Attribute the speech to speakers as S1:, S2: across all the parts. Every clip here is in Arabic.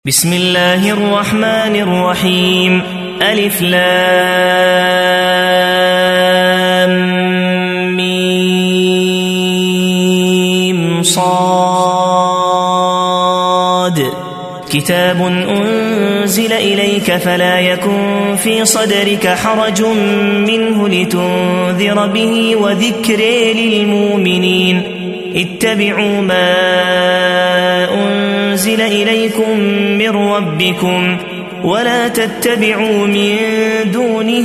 S1: بسم الله الرحمن الرحيم ألف لام ميم صاد كتاب أنزل إليك فلا يكن في صدرك حرج منه لتنذر به وذكر للمؤمنين اتبعوا ما أنزل إليكم من ربكم ولا تتبعوا من دونه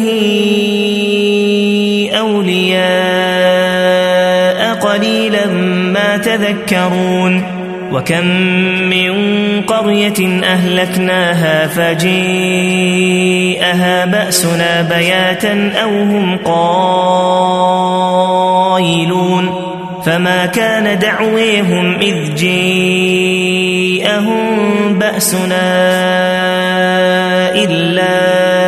S1: أولياء قليلا ما تذكرون وكم من قرية أهلكناها فجيءها بأسنا بياتا أو هم قائلون فما كان دعويهم إذ جيءهم بأسنا إلا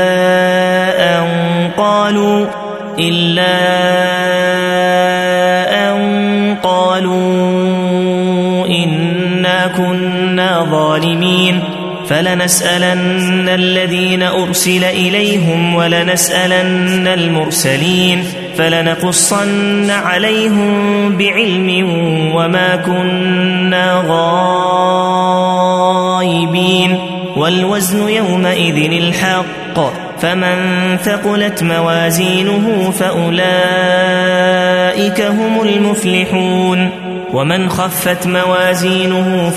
S1: أن قالوا إنا كنا ظالمين فلنسألن الذين أرسل إليهم ولنسألن المرسلين فلنقصن عليهم بعلم وما كنا غائبين والوزن يومئذ الحق فمن ثقلت موازينه فأولئك هم المفلحون ومن خفت موازينه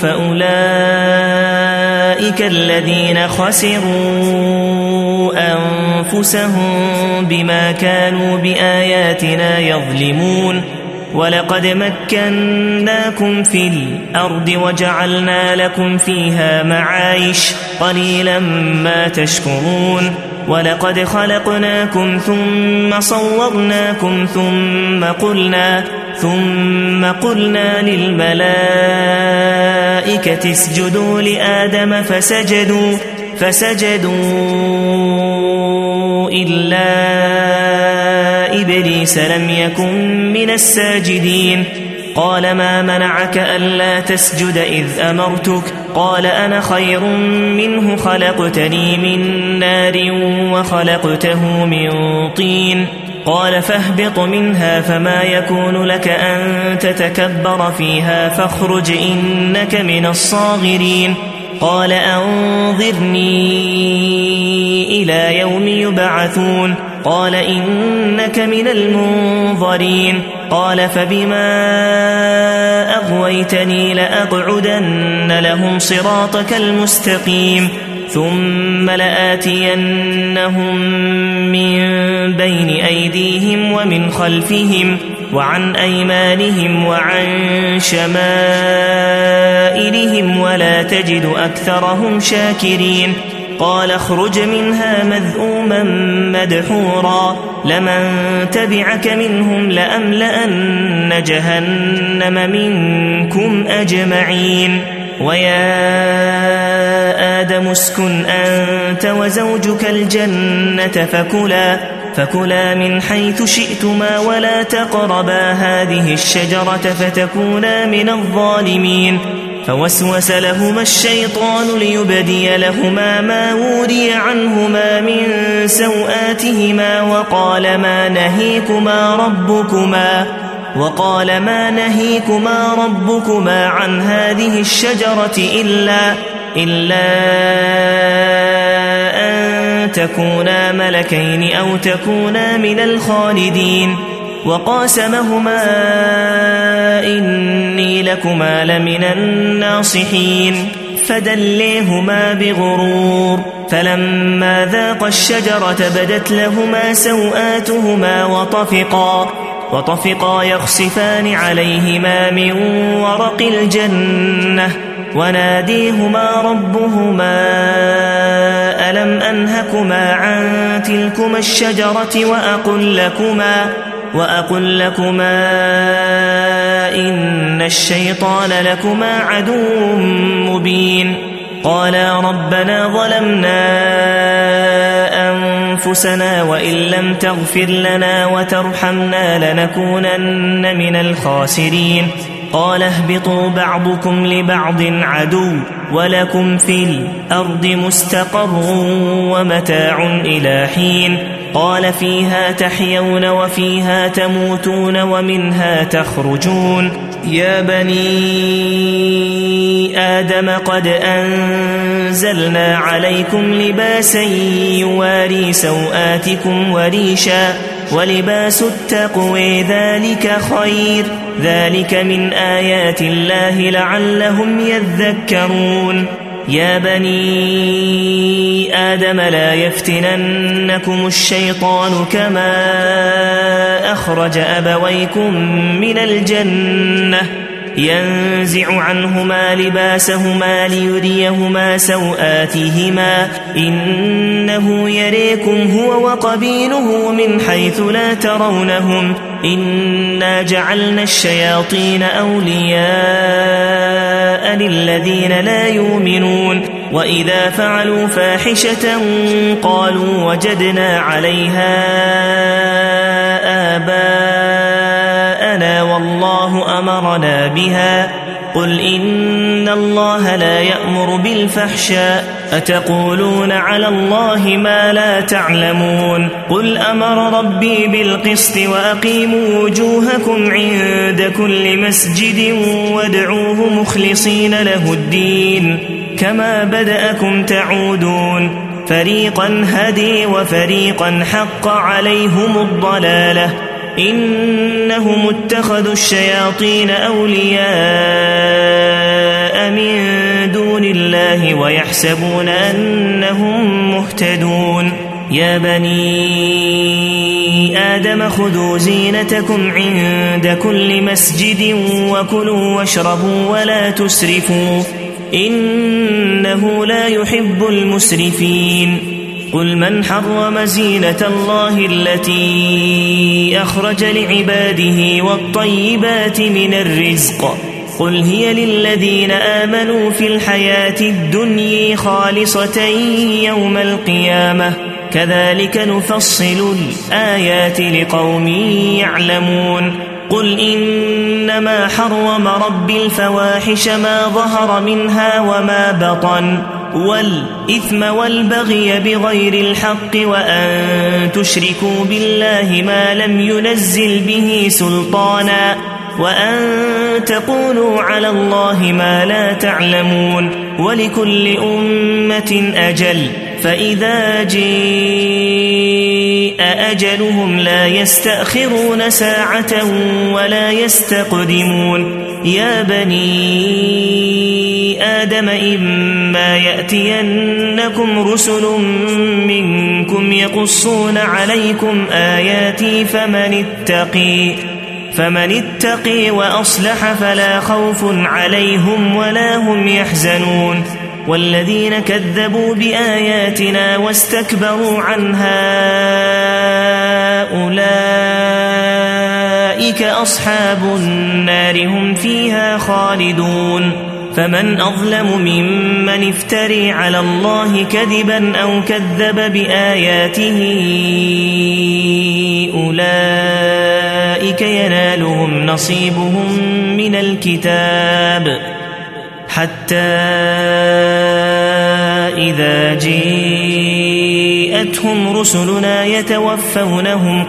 S1: فأولئك الذين خسروا أنفسهم بما كانوا بآياتنا يظلمون ولقد مكناكم في الأرض وجعلنا لكم فيها معايش قليلا ما تشكرون ولقد خلقناكم ثم صورناكم ثم قلنا للملائكة اسجدوا لآدم فسجدوا إلا إبليس لم يكن من الساجدين قال ما منعك ألا تسجد إذ أمرتك قال أنا خير منه خلقتني من نار وخلقته من طين قال فاهبط منها فما يكون لك أن تتكبر فيها فاخرج إنك من الصاغرين قال أنظرني إلى يوم يبعثون قال إنك من المنظرين قال فبما أغويتني لأقعدن لهم صراطك المستقيم ثم لآتينهم من بين أيديهم ومن خلفهم وعن أيمانهم وعن شمائلهم ولا تجد أكثرهم شاكرين قال اخرج منها مذءوما مدحورا لمن تبعك منهم لأملأن جهنم منكم أجمعين ويا آدم اسكن أنت وزوجك الجنة فكلا من حيث شئتما ولا تقربا هذه الشجرة فتكونا من الظالمين فوسوس لهما الشيطان ليبدي لهما ما وري عنهما من سوآتهما وقال ما نهيكما ربكما عن هذه الشجرة إلا أن تكونا ملكين أو تكونا من الخالدين وقاسمهما إني لكما لمن الناصحين فدليهما بغرور فلما ذاقا الشجرة بدت لهما سوآتهما وطفقا يخصفان عليهما من ورق الجنة وناديهما ربهما ألم أنهكما عن تلكما الشجرة وأقل لكما إن الشيطان لكما عدو مبين قالا ربنا ظلمنا أنفسنا وإن لم تغفر لنا وترحمنا لنكونن من الخاسرين قال اهبطوا بعضكم لبعض عدو ولكم في الأرض مستقر ومتاع إلى حين قال فيها تحيون وفيها تموتون ومنها تخرجون يا بني آدم قد أنزلنا عليكم لباسا يواري سوآتكم وريشا ولباس التقوى ذلك خير ذلك من آيات الله لعلهم يذكرون يا بني آدم لا يفتننكم الشيطان كما أخرج أبويكم من الجنة ينزع عنهما لباسهما ليريهما سوآتهما إنه يريكم هو وقبيله من حيث لا ترونهم إنا جعلنا الشياطين أولياء للذين لا يؤمنون وإذا فعلوا فاحشة قالوا وجدنا عليها آباءنا والله أمرنا بها قل إن الله لا يأمر بالفحشاء أتقولون على الله ما لا تعلمون قل أمر ربي بالقسط وأقيموا وجوهكم عند كل مسجد وادعوه مخلصين له الدين كما بدأكم تعودون فريقا هدي وفريقا حق عليهم الضلالة إنهم اتخذوا الشياطين أولياء من دون الله ويحسبون أنهم مهتدون يا بني آدم خذوا زينتكم عند كل مسجد وكلوا واشربوا ولا تسرفوا إنه لا يحب المسرفين قل من حرم زينة الله التي أخرج لعباده والطيبات من الرزق قل هي للذين آمنوا في الحياة الدنيا خالصة يوم القيامة كذلك نفصل الآيات لقوم يعلمون قل إنما حرم ربي الفواحش ما ظهر منها وما بطن والإثم والبغي بغير الحق وأن تشركوا بالله ما لم ينزل به سلطانا وأن تقولوا على الله ما لا تعلمون ولكل أمة أجل فإذا جاء أجلهم لا يستأخرون ساعة ولا يستقدمون يا بني آدم إما يأتينكم رسل منكم يقصون عليكم آياتي فمن اتقي وأصلح فلا خوف عليهم ولا هم يحزنون والذين كذبوا بآياتنا واستكبروا عنها أولئك أصحاب النار هم فيها خالدون فمن أظلم ممن افتري على الله كذبا أو كذب بآياته أولئك ينالهم نصيبهم من الكتاب حتى إذا جاءتهم رسلنا يتوفونهم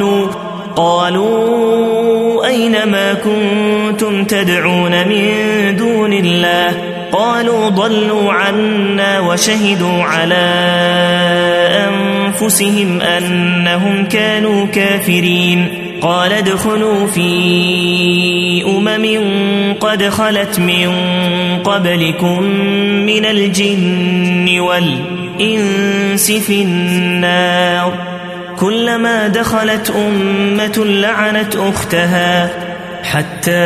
S1: قالوا أين ما كنتم تدعون من دون الله قالوا ضلوا عنا وشهدوا على أنفسهم أنهم كانوا كافرين قال ادخلوا في قد خلت من قبلكم من الجن والإنس في النار كلما دخلت أمة لعنت أختها حتى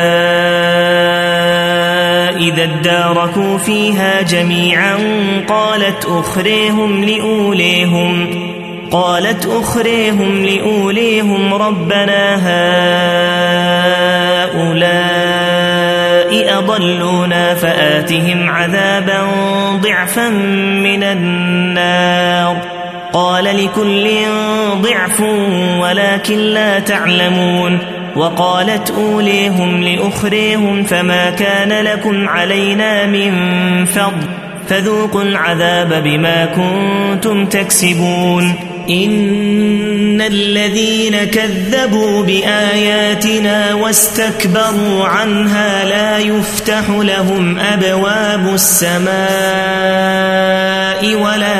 S1: إذا اداركوا فيها جميعا قالت أخريهم لأوليهم ربنا هؤلاء أضلونا فآتهم عذابا ضعفا من النار قال لكل ضعف ولكن لا تعلمون وقالت أوليهم لأخريهم فما كان لكم علينا من فضل فذوقوا العذاب بما كنتم تكسبون إن الذين كذبوا بآياتنا واستكبروا عنها لا يفتح لهم أبواب السماء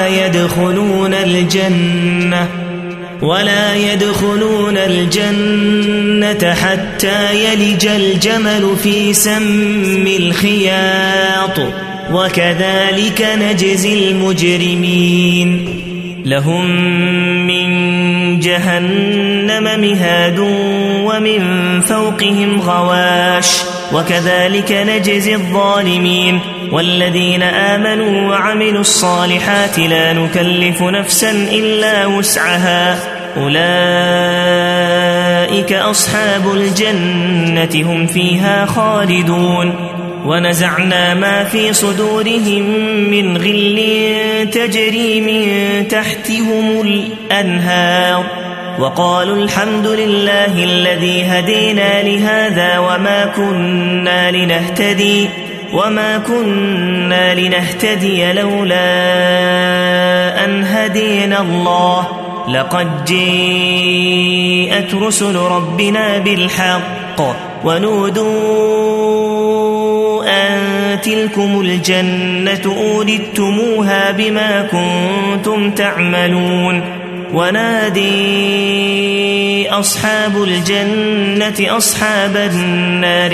S1: ولا يدخلون الجنة حتى يلج الجمل في سم الخياط وكذلك نجزي المجرمين لهم من جهنم مهاد ومن فوقهم غواش وكذلك نجزي الظالمين والذين آمنوا وعملوا الصالحات لا نكلف نفسا إلا وسعها أولئك أصحاب الجنة هم فيها خالدون ونزعنا ما في صدورهم من غل تجري من تحتهم الأنهار وقالوا الحمد لله الذي هدينا لهذا وما كنا لنهتدي لولا أن هدينا الله لقد جاءت رسل ربنا بالحق ونودوا أن تلكم الجنة أورثتموها بما كنتم تعملون ونادي أصحاب الجنة أصحاب النار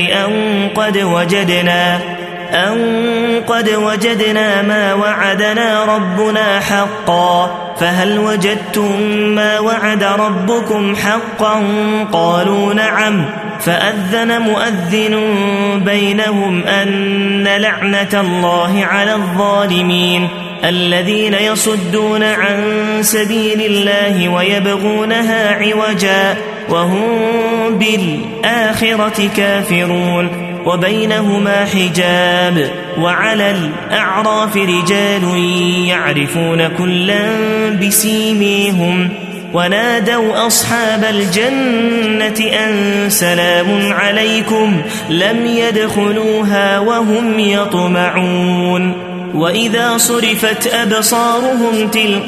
S1: أن قد وجدنا ما وعدنا ربنا حقا فهل وجدتم ما وعد ربكم حقا قالوا نعم فأذن مؤذن بينهم أن لعنة الله على الظالمين الذين يصدون عن سبيل الله ويبغونها عوجا وهم بالآخرة كافرون وبينهما حجاب وعلى الأعراف رجال يعرفون كلا بسيميهم ونادوا أصحاب الجنة أن سلام عليكم لم يدخلوها وهم يطمعون وإذا صرفت أبصارهم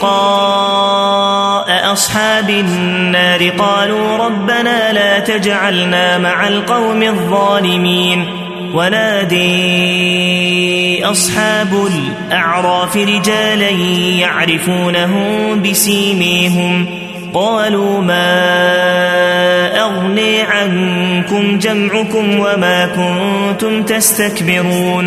S1: تلقاء أصحاب النار قالوا ربنا لا تجعلنا مع القوم الظالمين ونادي أصحاب الأعراف رجالا يعرفونهم بسيميهم قالوا ما أغني عنكم جمعكم وما كنتم تستكبرون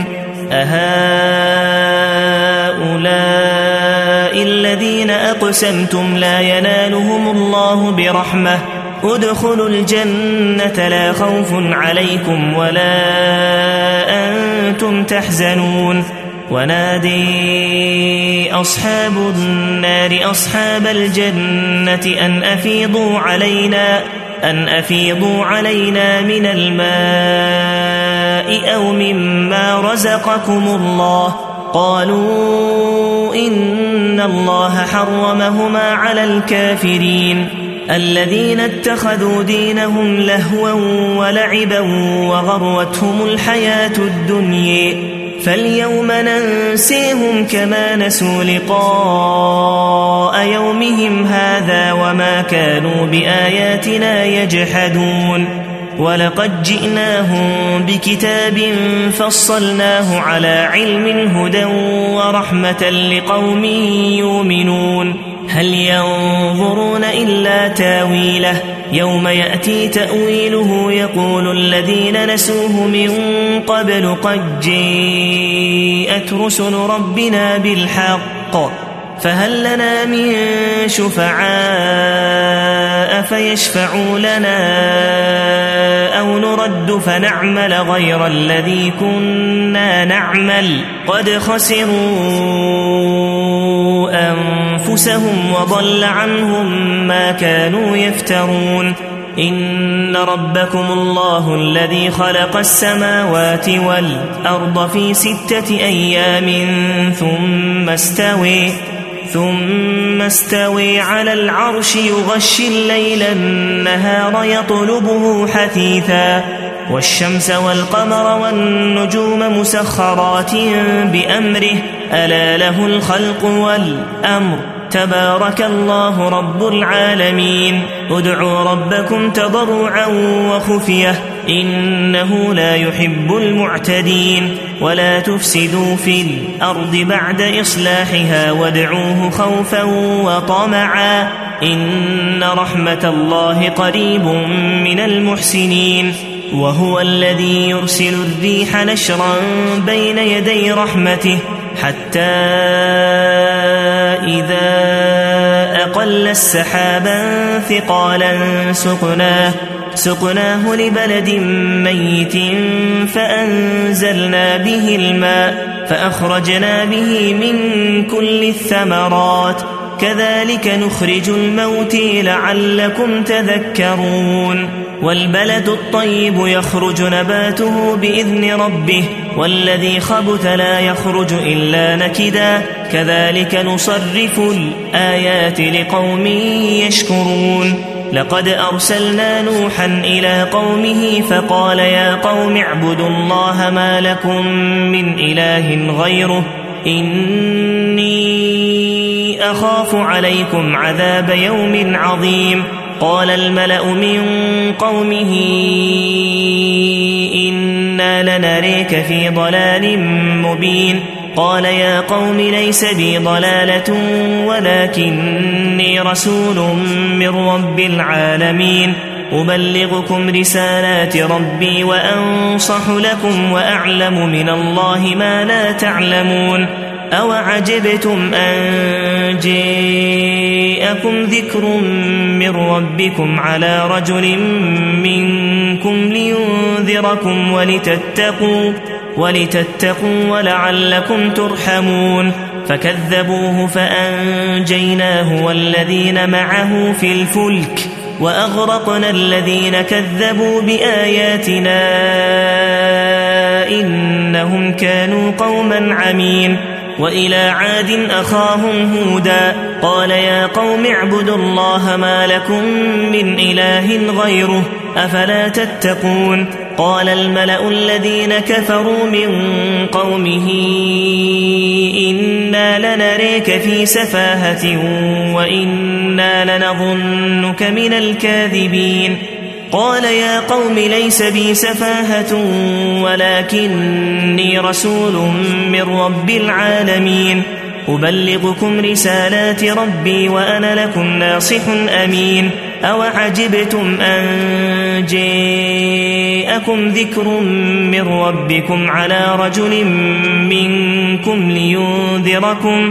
S1: أهؤلاء الذين أقسمتم لا ينالهم الله برحمة ادخلوا الجنة لا خوف عليكم ولا أنتم تحزنون ونادي أصحاب النار أصحاب الجنة أن أفيضوا علينا من الماء أو مما رزقكم الله قالوا إن الله حرمهما على الكافرين الذين اتخذوا دينهم لهوا ولعبا وغرتهم الحياة الدنيا فاليوم ننسيهم كما نسوا لقاء يومهم هذا وما كانوا بآياتنا يجحدون ولقد جئناهم بكتاب فصلناه على علم هدى ورحمة لقوم يؤمنون هل ينظرون إلا تاويله يوم يأتي تأويله يقول الذين نسوه من قبل قد جاءت رسل ربنا بالحق فهل لنا من شفعاء فيشفعوا لنا أو نرد فنعمل غير الذي كنا نعمل قد خسروا أنفسهم وضل عنهم ما كانوا يفترون إن ربكم الله الذي خلق السماوات والأرض في 6 أيام ثم ثم استوي على العرش يغشي الليل النهار يطلبه حثيثا والشمس والقمر والنجوم مسخرات بأمره ألا له الخلق والأمر تبارك الله رب العالمين ادعوا ربكم تضرعا وخفية إنه لا يحب المعتدين ولا تفسدوا في الأرض بعد إصلاحها وادعوه خوفا وطمعا إن رحمة الله قريب من المحسنين وهو الذي يرسل الريح نشرا بين يدي رحمته حتى إذا أقل السحابا ثقالا سقناه لبلد ميت فأنزلنا به الماء فأخرجنا به من كل الثمرات كذلك نخرج الموتى لعلكم تذكرون والبلد الطيب يخرج نباته بإذن ربه والذي خبث لا يخرج إلا نكدا كذلك نصرف الآيات لقوم يشكرون لقد أرسلنا نوحا إلى قومه فقال يا قوم اعبدوا الله ما لكم من إله غيره إني أخاف عليكم عذاب يوم عظيم قال الملأ من قومه إنا لنريك في ضلال مبين قال يا قوم ليس بي ضلالة ولكني رسول من رب العالمين أبلغكم رسالات ربي وأنصح لكم وأعلم من الله ما لا تعلمون أوعجبتم أن جاءكم ذكر من ربكم على رجل منكم لينذركم ولتتقوا ولعلكم ترحمون فكذبوه فأنجيناه والذين معه في الفلك وأغرقنا الذين كذبوا بآياتنا إنهم كانوا قوما عمين وإلى عاد أخاهم هودا قال يا قوم اعبدوا الله ما لكم من إله غيره أفلا تتقون قال الملأ الذين كفروا من قومه إنا لنريك في سفاهة وإنا لنظنك من الكاذبين قال يا قوم ليس بي سفاهة ولكني رسول من رب العالمين أبلغكم رسالات ربي وأنا لكم ناصح أمين أوعجبتم أن جاءكم ذكر من ربكم على رجل منكم لينذركم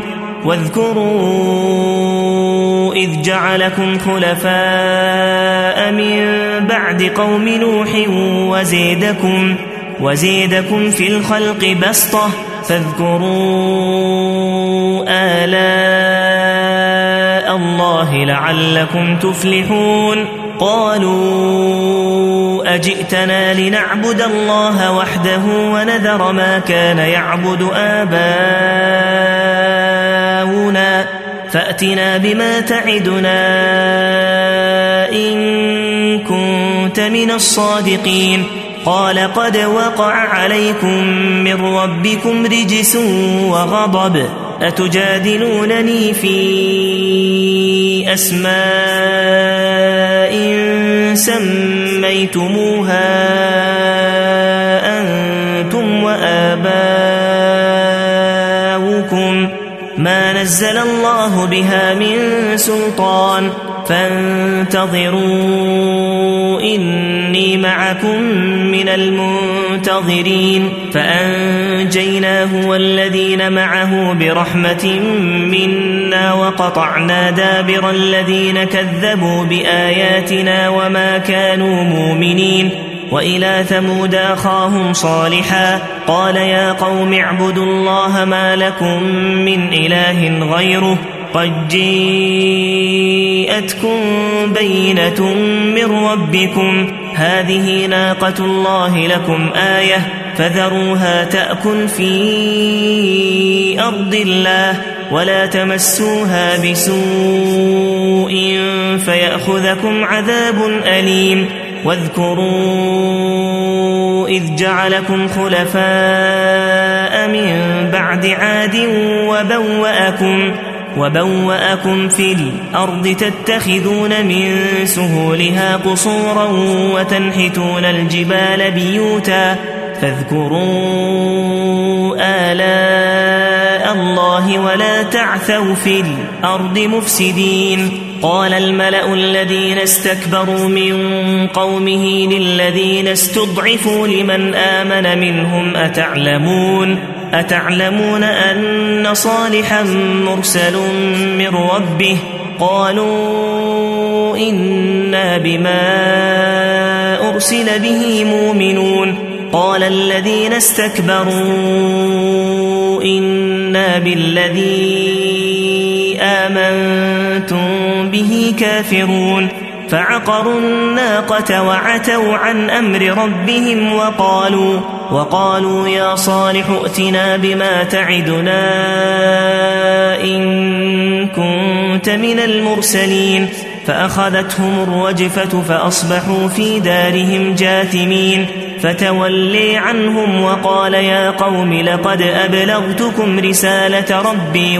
S1: واذكروا إذ جعلكم خلفاء من بعد قوم نوح وزيدكم في الخلق بسطة فاذكروا آلاء الله لعلكم تفلحون قالوا أجئتنا لنعبد الله وحده ونذر ما كان يعبد آباؤنا فأتنا بما تعدنا إن كنت من الصادقين قال قد وقع عليكم من ربكم رجس وغضب أتجادلونني في أسماء سميتموها أنتم وآباؤكم ما نزل الله بها من سلطان فانتظروا إني معكم من المنتظرين فأنجيناه والذين معه برحمة منا وقطعنا دابر الذين كذبوا بآياتنا وما كانوا مؤمنين وإلى ثمود أخاهم صالحا قال يا قوم اعبدوا الله ما لكم من إله غيره قد جاءتكم بينة من ربكم هذه ناقة الله لكم آية فذروها تأكل في أرض الله ولا تمسوها بسوء فيأخذكم عذاب أليم واذكروا إذ جعلكم خلفاء من بعد عاد وبوأكم في الأرض تتخذون من سهولها قصورا وتنحتون الجبال بيوتا فاذكروا آلاء الله ولا تعثوا في الأرض مفسدين. قال الملأ الذين استكبروا من قومه للذين استضعفوا لمن آمن منهم أتعلمون أن صالحا مرسل من ربه قالوا إنا بما أرسل به مؤمنون. قال الذين استكبروا إنا بالذي آمنتم به كافرون فعقروا الناقة وعتوا عن أمر ربهم وقالوا يا صالح ائتنا بما تعدنا إن كنت من المرسلين. فأخذتهم الرجفة فأصبحوا في دارهم جاثمين فتولي عنهم وقال يا قوم لقد أبلغتكم رسالة ربي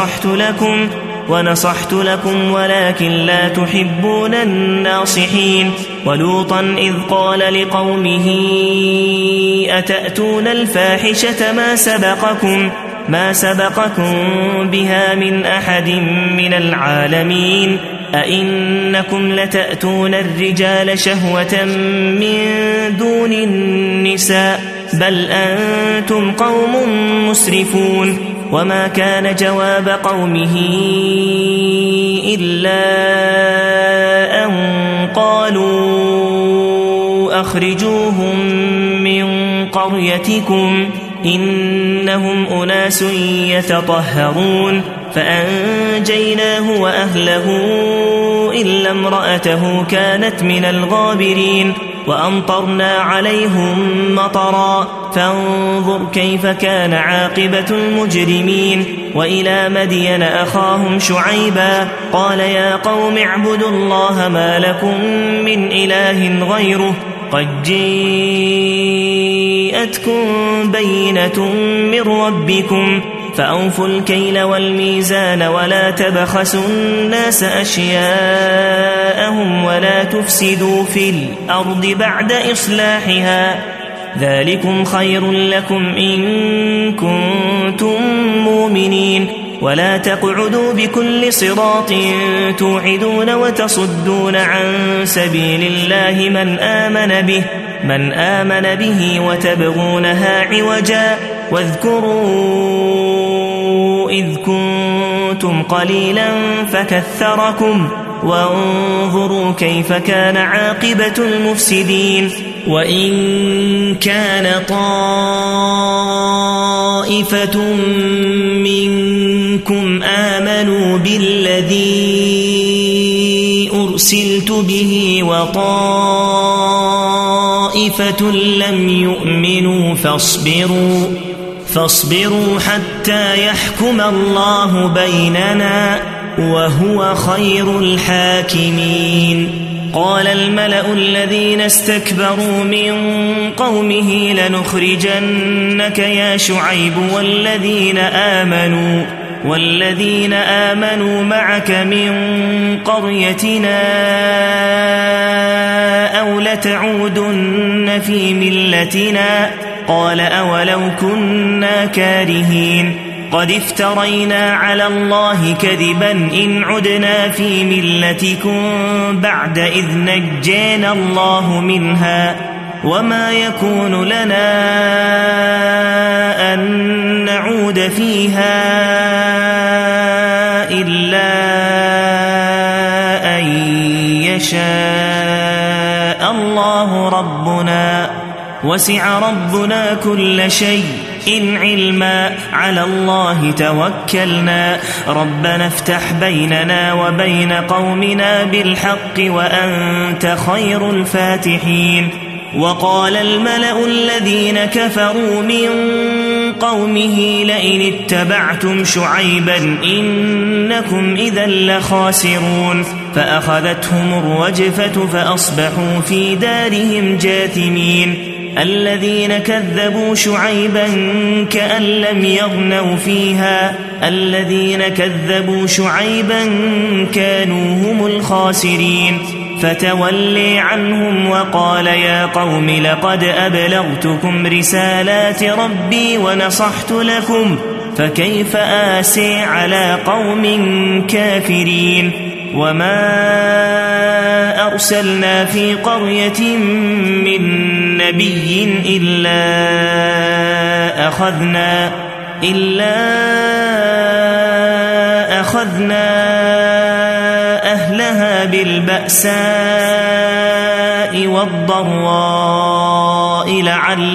S1: ونصحت لكم ولكن لا تحبون الناصحين. ولوطا إذ قال لقومه أتأتون الفاحشة ما سبقكم بها من أحد من العالمين أئنكم لتأتون الرجال شهوة من دون النساء بل أنتم قوم مسرفون. وما كان جواب قومه إلا أن قالوا أخرجوهم من قريتكم إنهم أناس يتطهرون. فأنجيناه وأهله إلا امرأته كانت من الغابرين وأمطرنا عليهم مطرا فانظر كيف كان عاقبة المجرمين. وإلى مدين أخاهم شعيبا قال يا قوم اعبدوا الله ما لكم من إله غيره قد جاءتكم بينة من ربكم فأوفوا الكيل والميزان ولا تبخسوا الناس أشياءهم ولا تفسدوا في الأرض بعد إصلاحها ذلكم خير لكم إن كنتم مؤمنين. ولا تقعدوا بكل صراط توعدون وتصدون عن سبيل الله من آمن به وتبغونها عوجا واذكروا إذ كنتم قليلا فكثركم وانظروا كيف كان عاقبة المفسدين. وإن كان طائفة منكم آمنوا بالذي أرسلت به وطائفة لم يؤمنوا فاصبروا حتى يحكم الله بيننا وهو خير الحاكمين. قال الملأ الذين استكبروا من قومه لنخرجنك يا شعيب والذين آمنوا معك من قريتنا أو لتعودن في ملتنا قال أولو كنا كارهين قد افترينا على الله كذبا إن عدنا في ملتكم بعد إذ نجينا الله منها وما يكون لنا أن نعود فيها إلا أن يشاء الله ربنا وسع ربنا كل شيء إن علما على الله توكلنا ربنا افتح بيننا وبين قومنا بالحق وأنت خير الفاتحين. وقال الملأ الذين كفروا من قومه لئن اتبعتم شعيبا إنكم إذا لخاسرون فأخذتهم الرجفة فأصبحوا في دارهم جاثمين الذين كذبوا شعيبا كأن لم يغنوا فيها الذين كذبوا شعيبا كانوا هم الخاسرين فتولي عنهم وقال يا قوم لقد أبلغتكم رسالات ربي ونصحت لكم فكيف آسي على قوم كافرين وما أرسلنا في قرية من نبي إلا أخذنا أهلها بالبأساء والضراء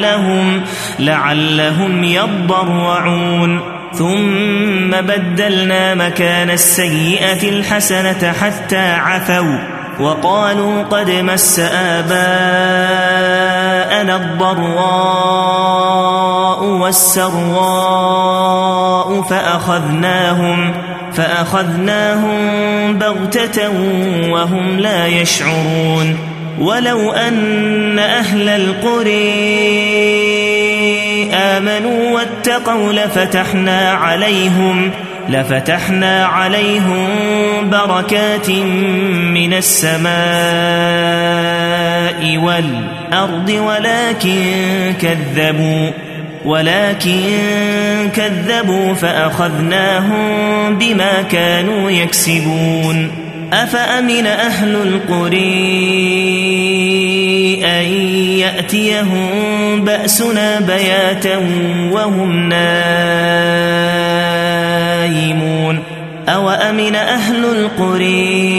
S1: لعلهم يضرعون ثم بدلنا مكان السيئة الحسنة حتى عفوا وقالوا قد مس آباءنا الضراء والسراء فأخذناهم بغتة وهم لا يشعرون ولو أن أهل القرى آمنوا واتقوا لفتحنا عليهم بركات من السماء والأرض ولكن كذبوا فأخذناهم بما كانوا يكسبون أفأمن أهل القرى أن يأتيهم بأسنا بياتا وهم نائمون أو أمن أهل القرى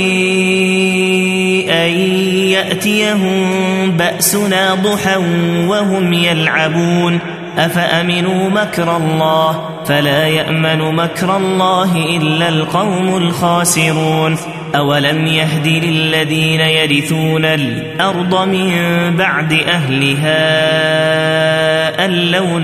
S1: أن يأتيهم بأسنا ضحى وهم يلعبون أفأمنوا مكر الله فلا يأمن مكر الله إلا القوم الخاسرون أولم يهد للذين يرثون الأرض من بعد أهلها أن لو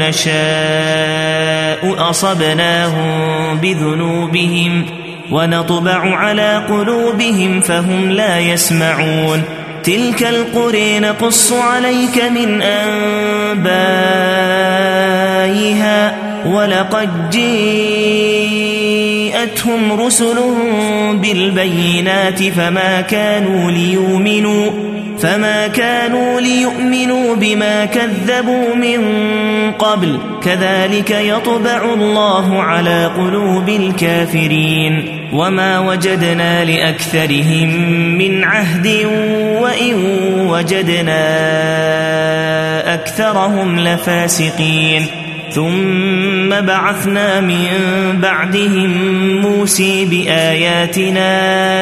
S1: نشاء أصبناهم بذنوبهم ونطبع على قلوبهم فهم لا يسمعون تلك القرى نقص عليك من أنبائها ولقد جاءتهم رسل بالبينات فما كانوا ليؤمنوا بما كذبوا من قبل كذلك يطبع الله على قلوب الكافرين وما وجدنا لأكثرهم من عهد وإن وجدنا أكثرهم لفاسقين ثم بعثنا من بعدهم موسى بآياتنا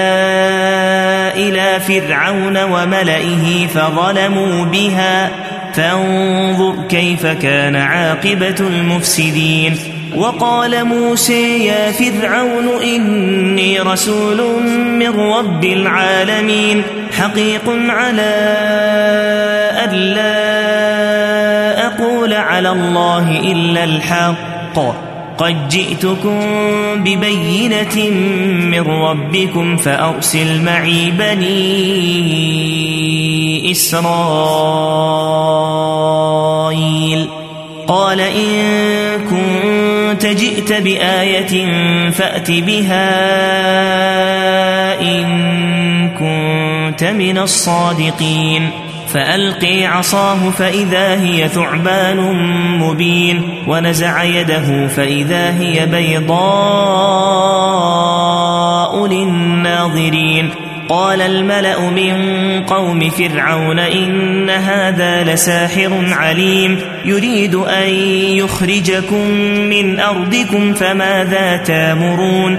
S1: إلى فرعون وملئه فظلموا بها فانظر كيف كان عاقبة المفسدين وقال موسى يا فرعون إني رسول من رب العالمين حقيق على ألا أقول على الله إلا الحق قد جئتكم ببينة من ربكم فأرسل معي بني إسرائيل قال إن كنت جئت بآية فأت بها إن كنت من الصادقين فألقي عصاه فإذا هي ثعبان مبين ونزع يده فإذا هي بيضاء للناظرين قال الملأ من قوم فرعون إن هذا لساحر عليم يريد أن يخرجكم من أرضكم فماذا تامرون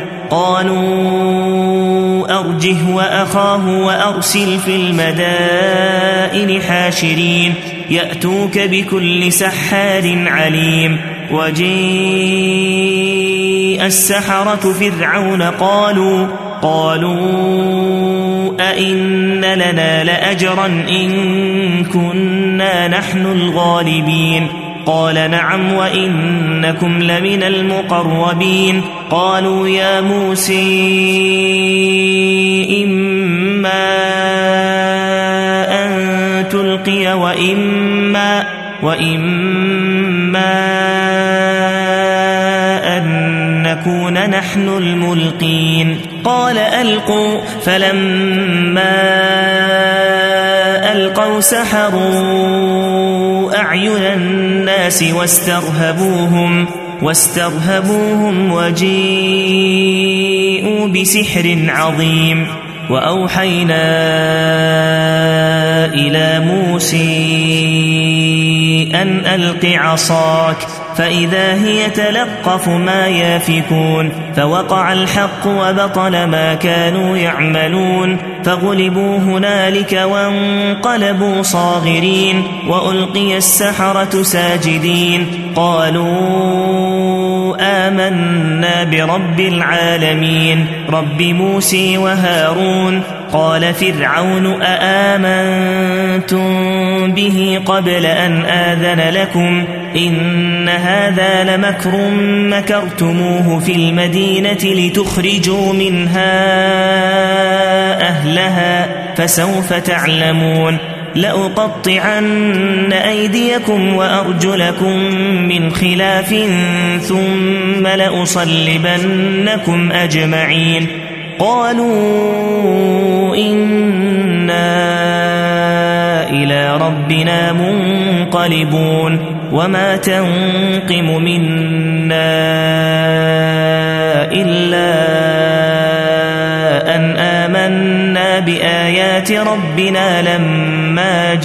S1: قالوا أرجه وأخاه وأرسل في المدائن حاشرين يأتوك بكل سحار عليم وجيء السحرة فرعون قالوا أئن لنا لأجرا إن كنا نحن الغالبين قال نعم وإنكم لمن المقربين قالوا يا موسى إما أن تلقي وإما أن نكون نحن الملقين قال ألقوا فلما ألقوا سحروا أعين الناس واسترهبوهم وجيءوا بسحر عظيم وأوحينا إلى موسى أن ألق عصاك فإذا هي تلقف ما يافكون فوقع الحق وبطل ما كانوا يعملون فغلبوا هنالك وانقلبوا صاغرين وألقي السحرة ساجدين قالوا آمنا برب العالمين رب موسى وهارون قال فرعون أآمنتم به قبل أن آذن لكم إن هذا لمكر مكرتموه في المدينة لتخرجوا منها أهلها فسوف تعلمون لأقطعن أيديكم وأرجلكم من خلاف ثم لأصلبنكم أجمعين قالوا إنا إلى ربنا منقلبون وما تنقم منا إلا أن آمنا بآيات ربنا لما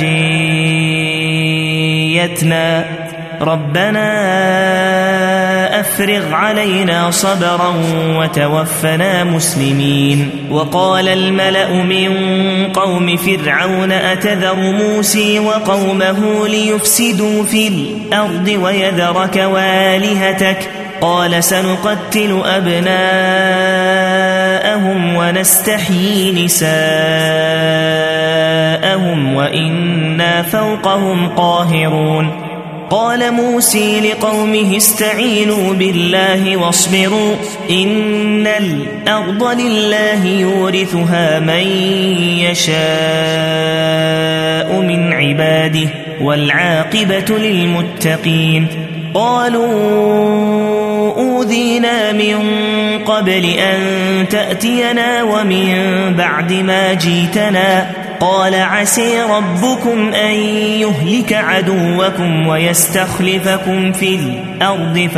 S1: جيتنا ربنا أفرغ علينا صبرا وتوفنا مسلمين وقال الملأ من قوم فرعون أتذر موسى وقومه ليفسدوا في الأرض ويذرك وآلهتك قال سنقتل أبناءهم ونستحيي نساءهم وإنا فوقهم قاهرون قال موسى لقومه استعينوا بالله واصبروا إن الأرض لله يورثها من يشاء من عباده والعاقبة للمتقين قالوا أوذينا من قبل أن تأتينا ومن بعد ما جيتنا قال عسى ربكم أن يهلك عدوكم ويستخلفكم في الأرض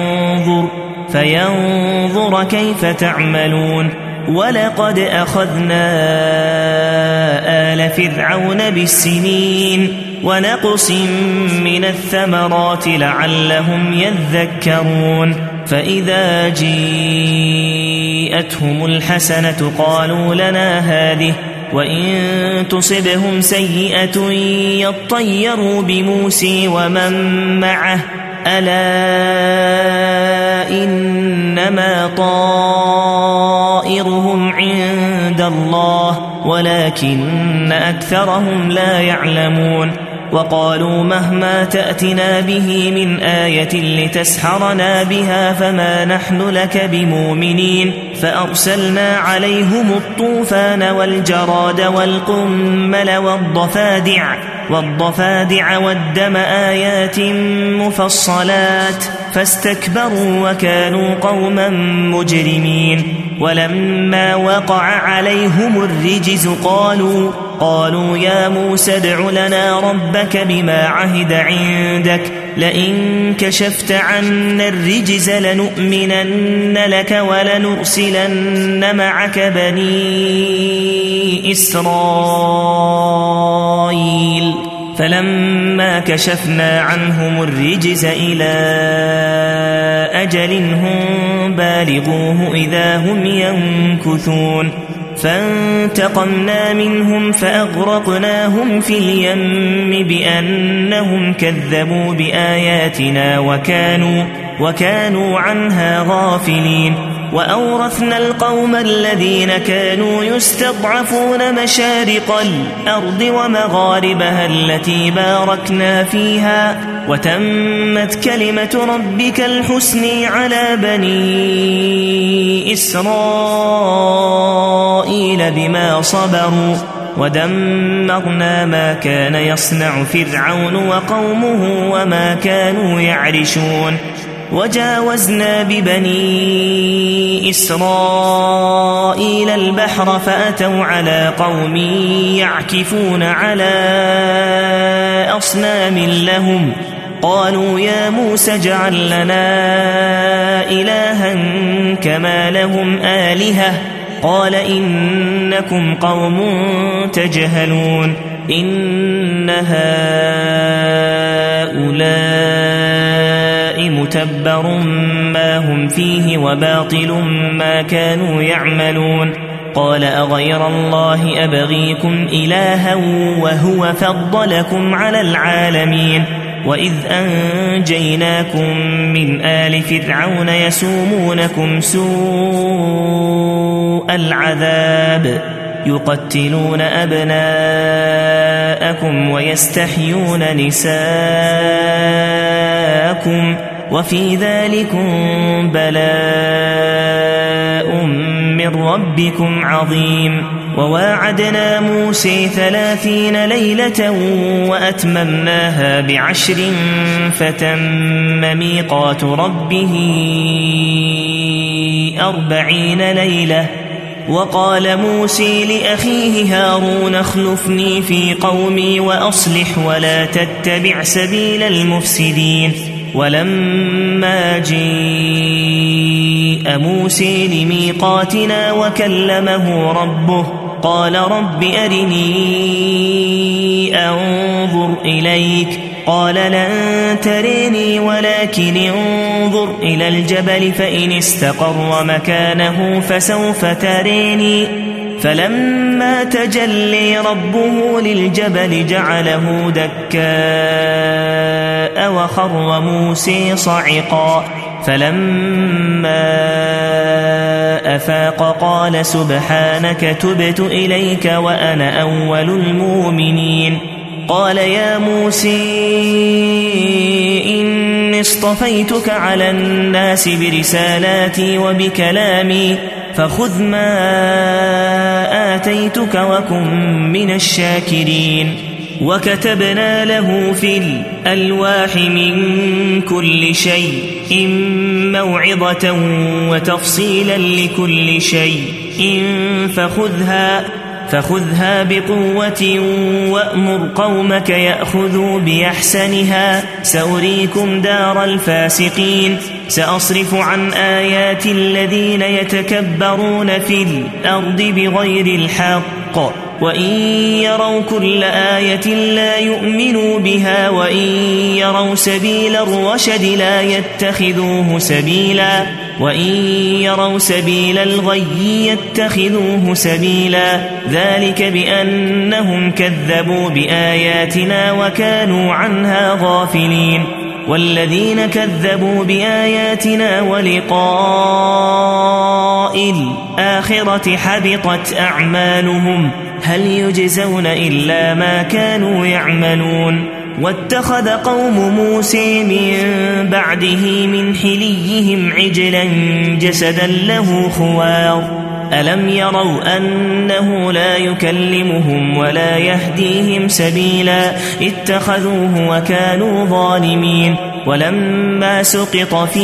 S1: فينظر كيف تعملون ولقد أخذنا آل فرعون بالسنين ونقص من الثمرات لعلهم يذكرون فإذا جيءتهم الحسنة قالوا لنا هذه وإن تصبهم سيئة يطيروا بموسى ومن معه ألا إنما طائرهم عند الله ولكن أكثرهم لا يعلمون وقالوا مهما تأتنا به من آية لتسحرنا بها فما نحن لك بمؤمنين فأرسلنا عليهم الطوفان والجراد والقمل والضفادع والدم آيات مفصلات فاستكبروا وكانوا قوما مجرمين ولما وقع عليهم الرجز قالوا يا موسى ادع لنا ربك بما عهد عندك لئن كشفت عنا الرجز لنؤمنن لك ولنرسلن معك بني إسرائيل فلما كشفنا عنهم الرجز إلى أجل هم بالغوه إذا هم ينكثون فانتقمنا منهم فأغرقناهم في اليم بأنهم كذبوا بآياتنا وكانوا عنها غافلين وأورثنا القوم الذين كانوا يستضعفون مشارق الأرض ومغاربها التي باركنا فيها وتمت كلمة ربك الحسنى على بني إسرائيل بما صبروا ودمرنا ما كان يصنع فرعون وقومه وما كانوا يعرشون وجاوزنا ببني إسرائيل البحر فأتوا على قوم يعكفون على أصنام لهم قالوا يا موسى اجعل لنا إلها كما لهم آلهة قال إنكم قوم تجهلون إن هؤلاء متبر ما هم فيه وباطل ما كانوا يعملون قال أغير الله أبغيكم إلها وهو فضلكم على العالمين وإذ أنجيناكم من آل فرعون يسومونكم سوء العذاب يقتلون أبناءكم ويستحيون نساءكم وفي ذلكم بلاء من ربكم عظيم وواعدنا موسى 30 ليلة وأتممناها ب10 فتم ميقات ربه 40 ليلة وقال موسى لأخيه هارون اخلفني في قومي وأصلح ولا تتبع سبيل المفسدين ولما جاء موسى لميقاتنا وكلمه ربه قال رب أرني أنظر إليك قال لن تريني ولكن انظر إلى الجبل فإن استقر مكانه فسوف تريني فلما تجلي ربه للجبل جعله دكاء وخر موسى صعقا فلما أفاق قال سبحانك تبت إليك وأنا أول المؤمنين قال يا موسى إني اصطفيتك على الناس برسالاتي وبكلامي فخذ ما آتيتك وكن من الشاكرين وكتبنا له في الألواح من كل شيء موعظة وتفصيلا لكل شيء فخذها بقوة وأمر قومك يأخذوا بأحسنها سأريكم دار الفاسقين سأصرف عن آيات الذين يتكبرون في الأرض بغير الحق وإن يروا كل آية لا يؤمنوا بها وإن يروا سبيل الرشد لا يتخذوه سبيلا وإن يروا سبيل الغي يتخذوه سبيلا ذلك بأنهم كذبوا بآياتنا وكانوا عنها غافلين والذين كذبوا بآياتنا ولقاء الآخرة حبطت أعمالهم هل يجزون إلا ما كانوا يعملون واتخذ قوم موسى من بعده من حليهم عجلا جسدا له خوار ألم يروا أنه لا يكلمهم ولا يهديهم سبيلا اتخذوه وكانوا ظالمين ولما سقط في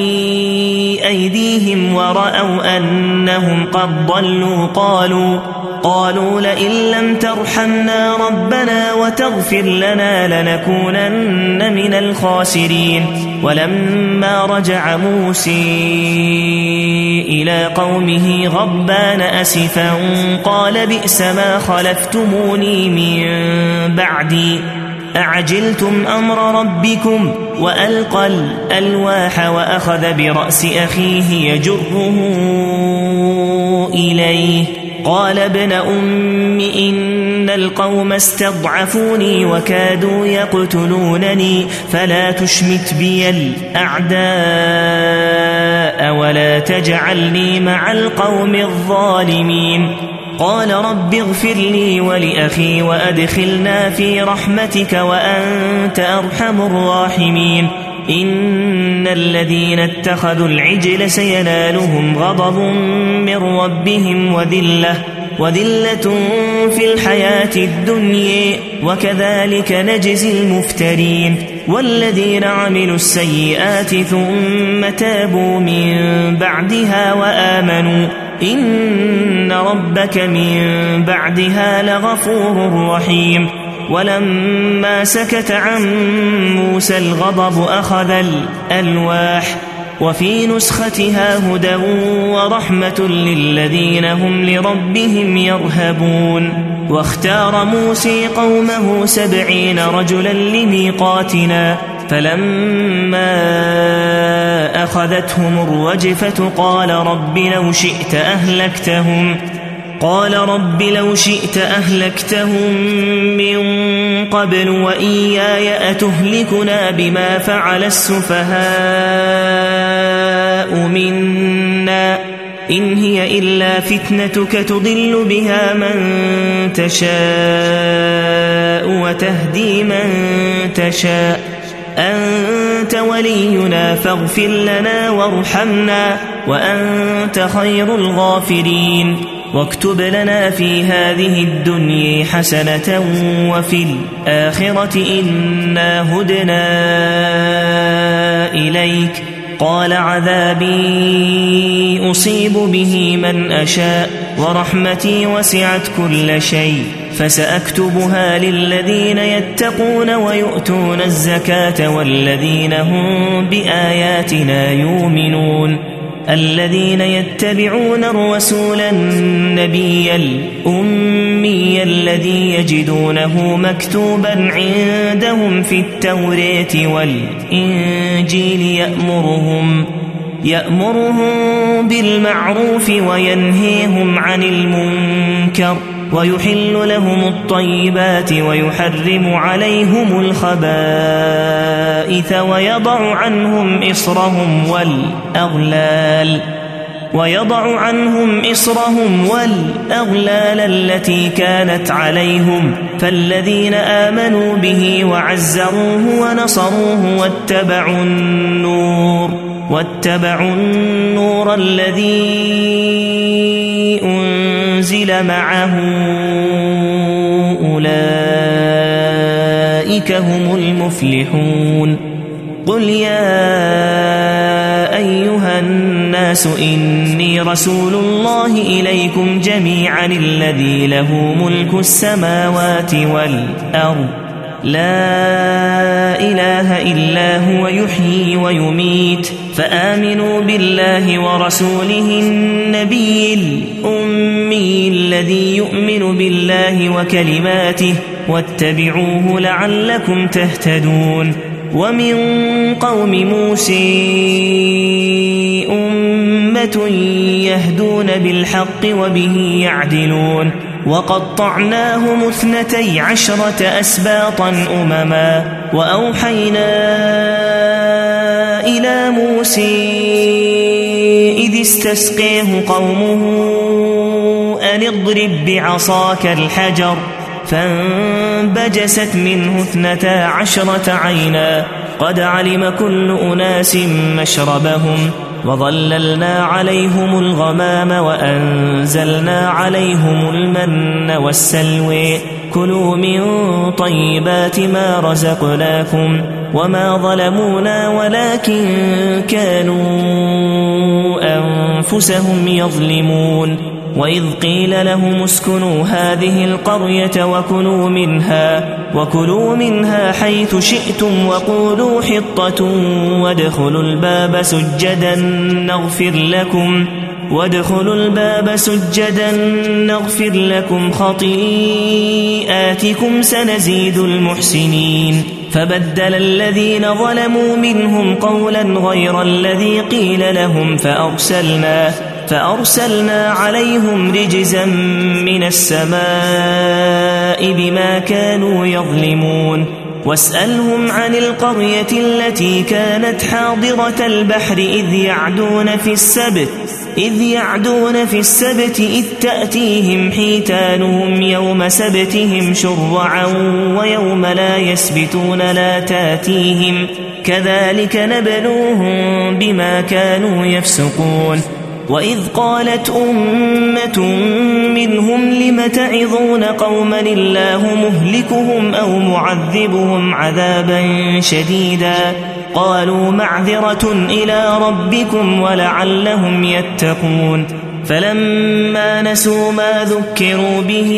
S1: أيديهم ورأوا أنهم قد ضلوا قالوا لئن لم ترحمنا ربنا وتغفر لنا لنكونن من الخاسرين ولما رجع موسى إلى قومه غضبان أسفا قال بئس ما خلفتموني من بعدي أعجلتم أمر ربكم وألقى الألواح وأخذ برأس أخيه يجره إليه قال ابن أم إن القوم استضعفوني وكادوا يقتلونني فلا تشمت بي الأعداء ولا تجعلني مع القوم الظالمين قال رب اغفر لي ولأخي وأدخلنا في رحمتك وأنت أرحم الراحمين إن الذين اتخذوا العجل سينالهم غضب من ربهم وذلة في الحياة الدنيا وكذلك نجزي المفترين والذين عملوا السيئات ثم تابوا من بعدها وآمنوا إن ربك من بعدها لغفور رحيم ولما سكت عن موسى الغضب أخذ الألواح وفي نسختها هدى ورحمة للذين هم لربهم يرهبون واختار موسى قومه 70 رجلا لميقاتنا فلما أخذتهم الرجفة قال رب لو شئت أهلكتهم من قبل وإياي أتهلكنا بما فعل السفهاء منا إن هي إلا فتنتك تضل بها من تشاء وتهدي من تشاء أنت ولينا فاغفر لنا وارحمنا وأنت خير الغافرين واكتب لنا في هذه الدنيا حسنة وفي الآخرة إنا هدنا إليك قال عذابي أصيب به من أشاء ورحمتي وسعت كل شيء فسأكتبها للذين يتقون ويؤتون الزكاة والذين هم بآياتنا يؤمنون الذين يتبعون الرسول النبي الأمي الذي يجدونه مكتوبا عندهم في التوراة والإنجيل يأمرهم بالمعروف وينهيهم عن المنكر ويحل لهم الطيبات ويحرم عليهم الخبائث ويضع عنهم إصرهم والأغلال التي كانت عليهم فالذين آمنوا به وعزروه ونصروه واتبعوا النور الذي أنزل معه أولئك هم المفلحون قل يا أيها الناس إني رسول الله إليكم جميعا الذي له ملك السماوات والأرض لا إله إلا هو يحيي ويميت فآمنوا بالله ورسوله النبي الأمي الذي يؤمن بالله وكلماته واتبعوه لعلكم تهتدون ومن قوم موسى أمة يهدون بالحق وبه يعدلون وقطعناهم 12 أسباطا أمما وأوحينا إلى موسى إذ استسقيه قومه أن اضرب بعصاك الحجر فانبجست منه 12 عينا قد علم كل أناس مشربهم وظللنا عليهم الغمام وأنزلنا عليهم المن والسلوى كلوا من طيبات ما رزقناكم وما ظلمونا ولكن كانوا أنفسهم يظلمون وإذ قيل لهم اسكنوا هذه القرية وكلوا منها حيث شئتم وقولوا حطة وادخلوا الباب سجدا نغفر لكم خطيئاتكم سنزيد المحسنين فبدل الذين ظلموا منهم قولا غير الذي قيل لهم فأرسلنا عليهم رجزا من السماء بما كانوا يظلمون واسألهم عن القرية التي كانت حاضرة البحر إذ يعدون في السبت إذ يعدون في السبت إذ تأتيهم حيتانهم يوم سبتهم شرعا ويوم لا يسبتون لا تأتيهم كذلك نبلوهم بما كانوا يفسقون وإذ قالت أمة منهم لم تعظون قوما الله مهلكهم أو معذبهم عذابا شديدا قالوا معذرة إلى ربكم ولعلهم يتقون فلما نسوا ما ذكروا به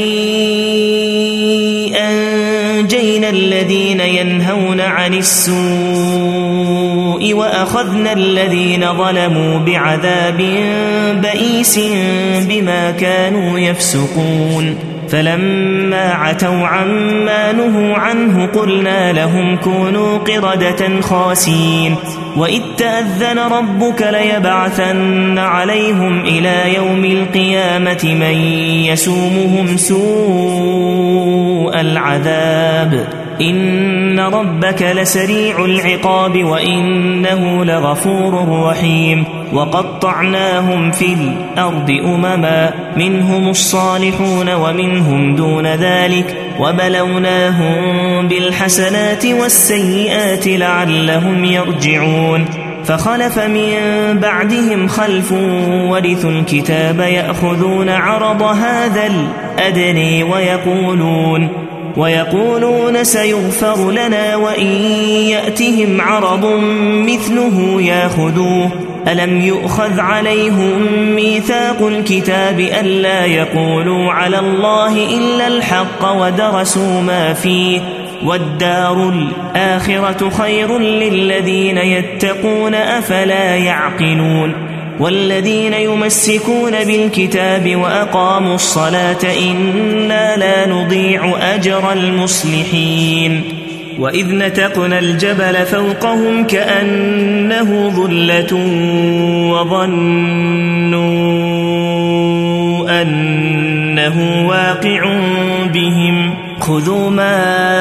S1: أنجينا الذين ينهون عن السوء وأخذنا الذين ظلموا بعذاب بئيس بما كانوا يفسقون فلما عتوا عما نهوا عنه قلنا لهم كونوا قردة خاسئين وإذ تأذن ربك ليبعثن عليهم إلى يوم القيامة من يسومهم سوء العذاب إن ربك لسريع العقاب وإنه لغفور رحيم وقطعناهم في الأرض أمما منهم الصالحون ومنهم دون ذلك وبلوناهم بالحسنات والسيئات لعلهم يرجعون فخلف من بعدهم خلف ورثوا الكتاب يأخذون عرض هذا الأدنى ويقولون سيغفر لنا وإن يأتهم عرض مثله ياخذوه ألم يؤخذ عليهم ميثاق الكتاب ألا يقولوا على الله إلا الحق ودرسوا ما فيه والدار الآخرة خير للذين يتقون أفلا يعقلون والذين يمسكون بالكتاب وأقاموا الصلاة إنا لا نضيع أجر المصلحين وإذ نتقنا الجبل فوقهم كأنه ظلة وظنوا أنه واقع بهم خذوا ما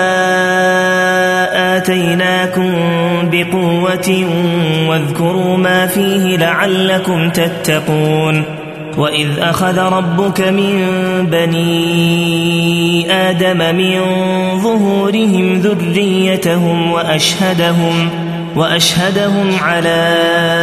S1: آتيناكم بقوة واذكروا ما فيه لعلكم تتقون وإذ أخذ ربك من بني آدم من ظهورهم ذريتهم وأشهدهم على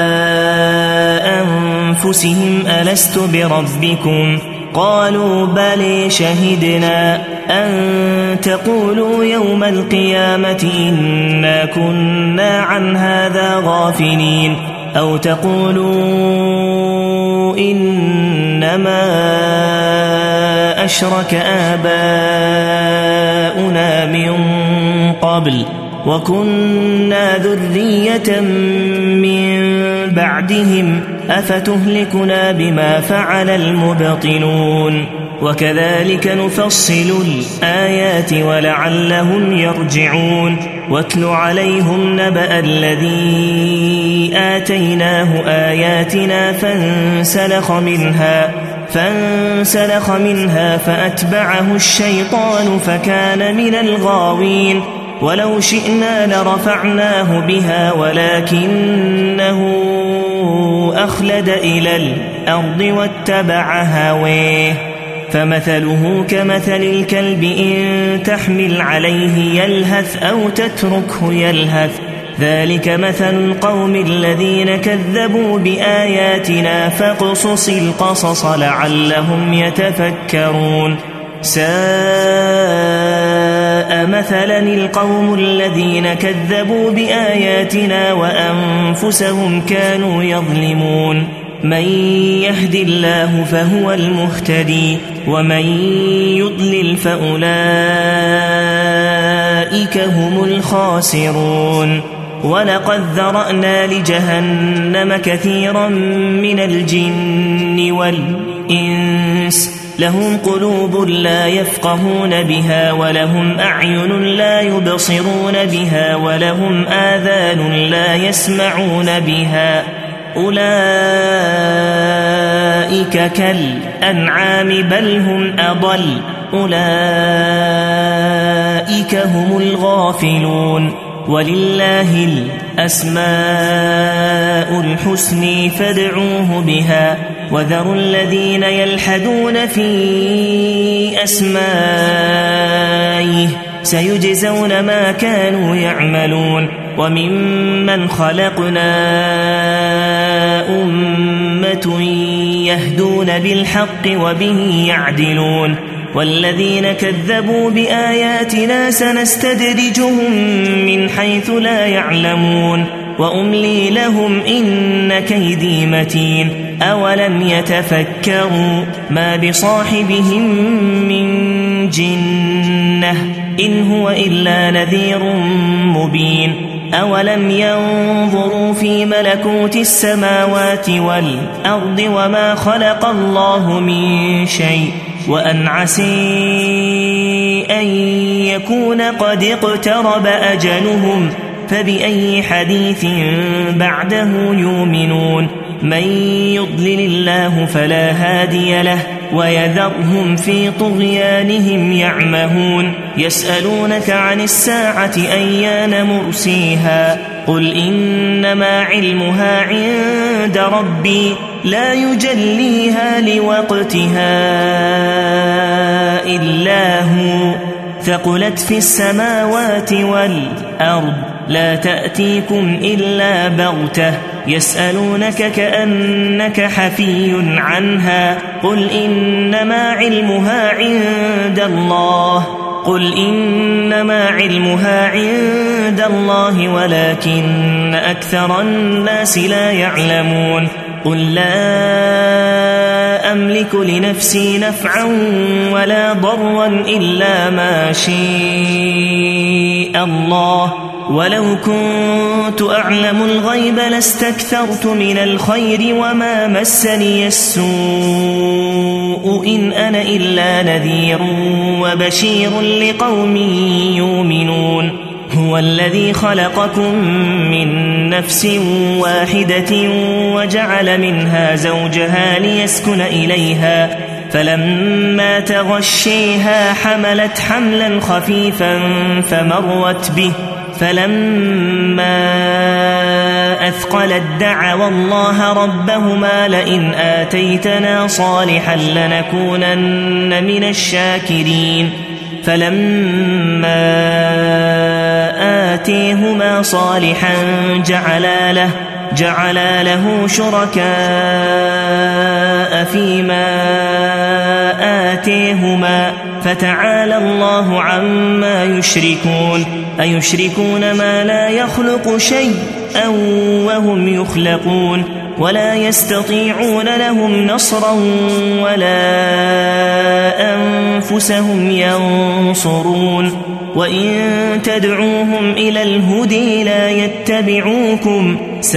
S1: أنفسهم ألست بربكم قالوا بلى شهدنا أن تقولوا يوم القيامة إنا كنا عن هذا غافلين أو تقولوا إنما أشرك آباؤنا من قبل وكنا ذرية من بعدهم أفتهلكنا بما فعل المبطلون وكذلك نفصل الآيات ولعلهم يرجعون واتل عليهم نبأ الذي آتيناه آياتنا فانسلخ منها فأتبعه الشيطان فكان من الغاوين ولو شئنا لرفعناه بها ولكنه أخلد إلى الأرض واتبع هواه فمثله كمثل الكلب إن تحمل عليه يلهث أو تتركه يلهث ذلك مثل القوم الذين كذبوا بآياتنا فاقصص القصص لعلهم يتفكرون ساء مثلا القوم الذين كذبوا بآياتنا وأنفسهم كانوا يظلمون من يهد الله فهو المهتدي ومن يضلل فأولئك هم الخاسرون ولقد ذرأنا لجهنم كثيرا من الجن والإنس لهم قلوب لا يفقهون بها ولهم أعين لا يبصرون بها ولهم آذان لا يسمعون بها أولئك كالأنعام بل هم أضل أولئك هم الغافلون ولله الأسماء الحسنى فادعوه بها وذروا الذين يلحدون في أسمائه سيجزون ما كانوا يعملون وممن خلقنا أمة يهدون بالحق وبه يعدلون والذين كذبوا بآياتنا سنستدرجهم من حيث لا يعلمون وأملي لهم إن كيدي متين أولم يتفكروا ما بصاحبهم من جنة إن هو إلا نذير مبين أولم ينظروا في ملكوت السماوات والأرض وما خلق الله من شيء وأن عسي أن يكون قد اقترب أجلهم فبأي حديث بعده يؤمنون من يضلل الله فلا هادي له ويذرهم في طغيانهم يعمهون يسألونك عن الساعة أيان مرسيها قل إنما علمها عند ربي لا يجليها لوقتها إلا هو ثقلت في السماوات والأرض لا تأتيكم إلا بغتة يسألونك كأنك حفي عنها قل إنما علمها عند الله ولكن أكثر الناس لا يعلمون قل لا أملك لنفسي نفعا ولا ضرا إلا ما شاء الله ولو كنت أعلم الغيب لاستكثرت من الخير وما مسني السوء إن أنا إلا نذير وبشير لقوم يؤمنون هو الذي خلقكم من نفس واحدة وجعل منها زوجها ليسكن إليها فلما تغشيها حملت حملا خفيفا فمرت به فلما أثقلت دعوا الله ربهما لئن آتيتنا صالحا لنكونن من الشاكرين فلما آتيهما صالحا جعلا له شركاء فيما آتيهما فتعالى الله عما يشركون أيشركون ما لا يخلق شيئا وهم يخلقون ولا يستطيعون لهم نصرا ولا أنفسهم ينصرون وإن تدعوهم إلى الهدى لا يتبعوكم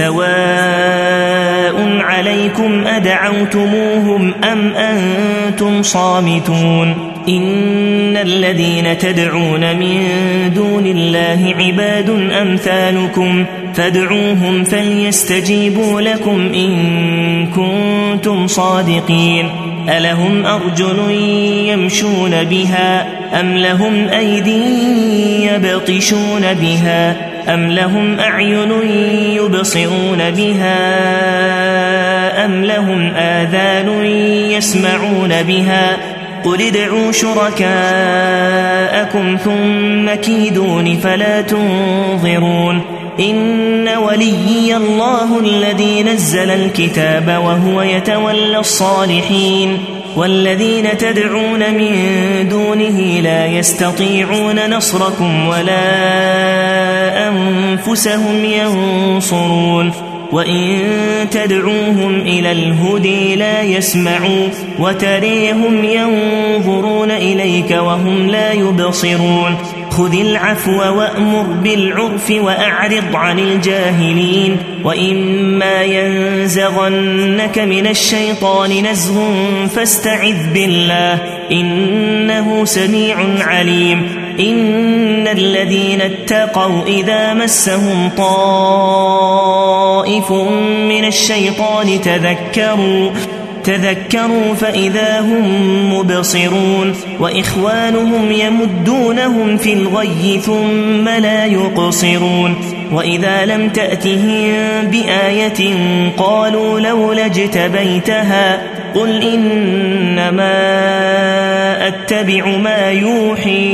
S1: سواء عليكم أدعوتموهم أم أنتم صامتون إن الذين تدعون من دون الله عباد أمثالكم فادعوهم فليستجيبوا لكم إن كنتم صادقين ألهم أرجل يمشون بها أم لهم أيدي يبطشون بها أم لهم أعين يبصرون بها أم لهم آذان يسمعون بها قل ادعوا شركاءكم ثم كيدون فلا تنظرون إن وليي الله الذي نزل الكتاب وهو يتولى الصالحين والذين تدعون من دونه لا يستطيعون نصركم ولا أنفسهم ينصرون وإن تدعوهم إلى الهدى لا يسمعوا وتريهم ينظرون إليك وهم لا يبصرون خذ العفو وأمر بالعرف وأعرض عن الجاهلين وإما ينزغنك من الشيطان نزغ فاستعذ بالله إنه سميع عليم إن الذين اتقوا إذا مسهم طائف من الشيطان تذكروا فإذا هم مبصرون وإخوانهم يمدونهم في الغي ثم لا يقصرون وإذا لم تأتهم بآية قالوا لولا اجتبيتها قل إنما أتبع ما يوحي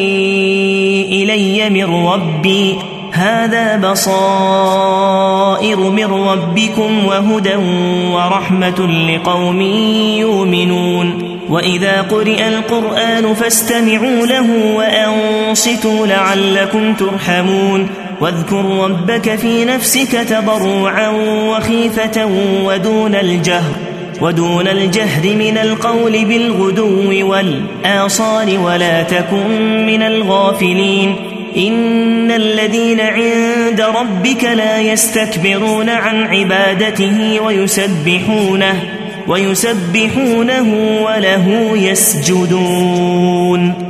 S1: إلي من ربي هذا بصائر من ربكم وهدى ورحمة لقوم يؤمنون وإذا قرئ القرآن فاستمعوا له وأنصتوا لعلكم ترحمون واذكر ربك في نفسك تضرعا وخيفة ودون الجهر من القول بالغدو والآصال ولا تكن من الغافلين إن الذين عند ربك لا يستكبرون عن عبادته ويسبحونه وله يسجدون